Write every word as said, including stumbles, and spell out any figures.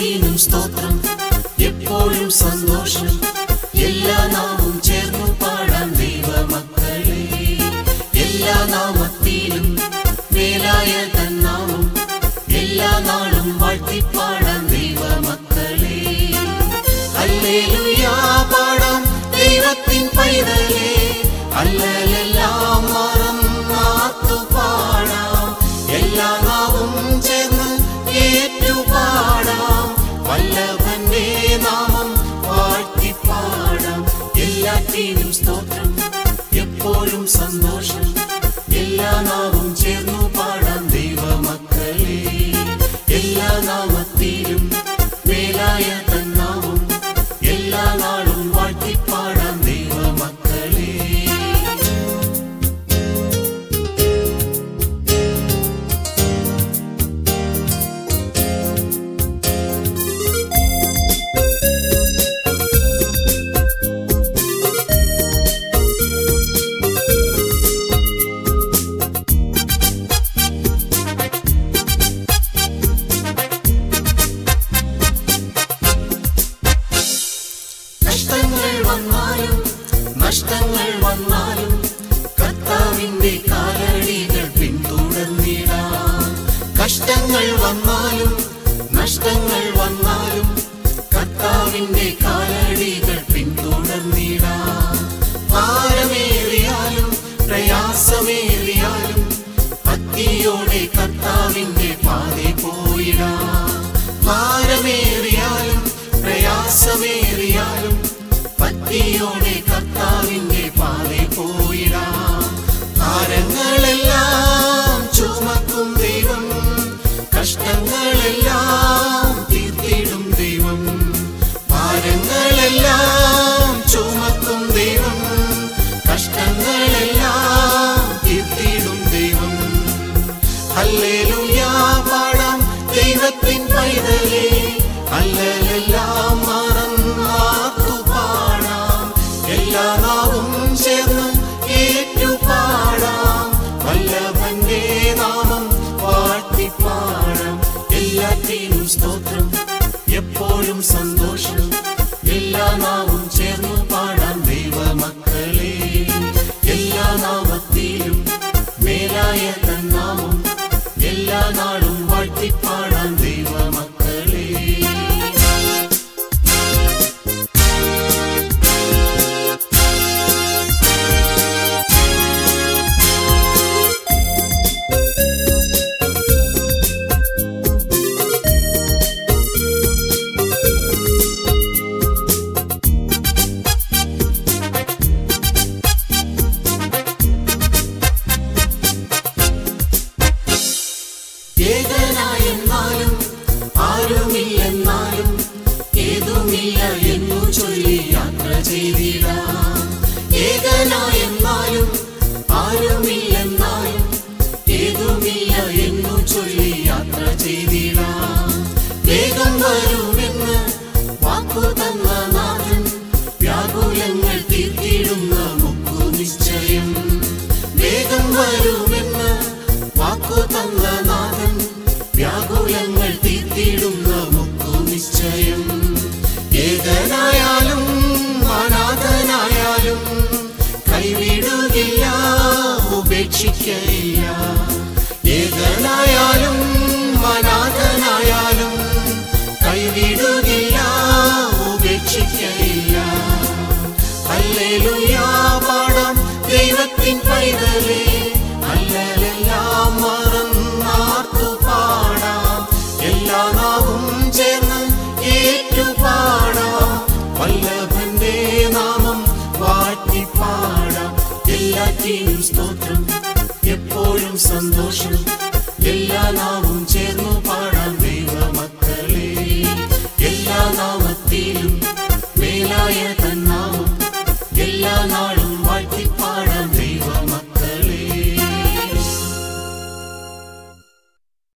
എല്ലാറ്റിനും സ്തോത്രം, എപ്പോഴും സന്തോഷം, എല്ലാ നാമവും ചേർന്നു പാടാം ദൈവമക്കളെ. എല്ലാ നാമത്തിലും മേലായ തന്നാമം, എല്ലാ നാളും വാഴ്ത്തിപ്പാടാം ദൈവമക്കളെ. ഹല്ലേലൂയ പാടാം ദൈവത്തിൻ പൈതലേ, അല്ലലെല്ലാം മറന്നാർത്തു പാടാം, എല്ലാ നാവും ചേർന്ന് ഏറ്റുപാടാം, വല്ലഭന്റെ നാമം വാഴ്ത്തിപ്പാടാം. എല്ലാറ്റിനും സ്തോത്രം, എപ്പോഴും സന്തോഷം, എല്ലാ നാവും ചേർന്നു പാടാം ദൈവമക്കളെ. എല്ലാ നാമത്തിലും മേലായ തന്നാമം, എല്ലാ നാളും വാഴ്ത്തിപ്പാടാം ദൈവമക്കളെ. നഷ്ടങ്ങൾ വന്നാലും നഷ്ടങ്ങൾ വന്നാലും കർത്താവിന്റെ കാലടികൾ പിന്തുടർന്നിടാം. കഷ്ടങ്ങൾ വന്നാലും നഷ്ടങ്ങൾ വന്നാലും കർത്താവിന്റെ കാലടികൾ പിന്തുടർന്നിടാം. ഭാരമേറിയാലും പ്രയാസമേറിയാലും ഭക്തിയോടെ കർത്താവിന്റെ പാതേ പോയിടാം. ഭാരമേറിയാലും പ്രയാസമേറിയാലും ഭക്തിയോടെ കർത്താവിന്റെ പാതേ പോയിടാം. ഭാരങ്ങളെല്ലാം ചുമക്കും ദൈവം, കഷ്ടങ്ങളെല്ലാം തീർത്തിടും ദൈവം. ഭാരങ്ങളെല്ലാം ചുമക്കും ദൈവം, കഷ്ടങ്ങളെല്ലാം തീർത്തിടും ദൈവം. ഹല്ലേലൂയ പാടാം ദൈവത്തിൻ പൈതലേ, അല്ലലെല്ലാം മറന്നാർത്തു പാടാം, എല്ലാ നാവും ചേർന്ന് ഏറ്റുപാടാം, വല്ലഭന്റെ നാമം വാഴ്ത്തിപ്പാടാം. എല്ലാറ്റിനും സ്തോത്രം, എപ്പോഴും സന്തോഷം, എല്ലാ നാവും ചേർന്നു പാടാം ദൈവമക്കളെ. എല്ലാ നാമത്തിലും മേലായ തന്നാമം, എല്ലാ നാളും വാഴ്ത്തിപ്പാടാം ദൈവമക്കളെ. ഏകനായെന്നാലും ആരുമില്ലെന്നാലും ഏതുമില്ല എന്നു ചൊല്ലി യാത്ര ചെയ്തിടാം. ഏകനായെന്നാലും ആരുമില്ലെന്നാലും ഏതുമില്ല എന്നു ചൊല്ലി യാത്ര ചെയ്തിടാം. വേഗം വരുമെന്ന് വാക്കു തന്ന നാഥൻ, വ്യാകുലങ്ങൾ തീർത്തിടുന്ന മുക്കു നിശ്ചയം. വേഗം വരുമെന്ന് വാക്കു തന്ന നാഥൻ, വ്യാകുലങ്ങൾ തീർത്തിടുന്ന മുക്കു നിശ്ചയം. ഏകനായാലും അനാഥനായാലും കൈവിടുകില്ല, ഉപേക്ഷിക്കയില്ല. ഏകനായാലും അനാഥനായാലും കൈവിടുകില്ല, ഉപേക്ഷിക്കയില്ല. ഹല്ലേലൂയ പാടാം ദൈവത്തിൻ പൈതലേ, അല്ലലെല്ലാം മറന്നാർത്തു പാടാം, എല്ലാ നാവും ചേർന്ന് ഏറ്റുപാടാം, വല്ലഭന്റെ നാമം വാഴ്ത്തിപ്പാടാം. എല്ലാറ്റിനും സ്തോത്രം, എപ്പോഴും സന്തോഷം, എല്ലാ നാവും ചേർന്നു പാടാം ദൈവമക്കളെ. എല്ലാ നാമത്തിലും മേലായ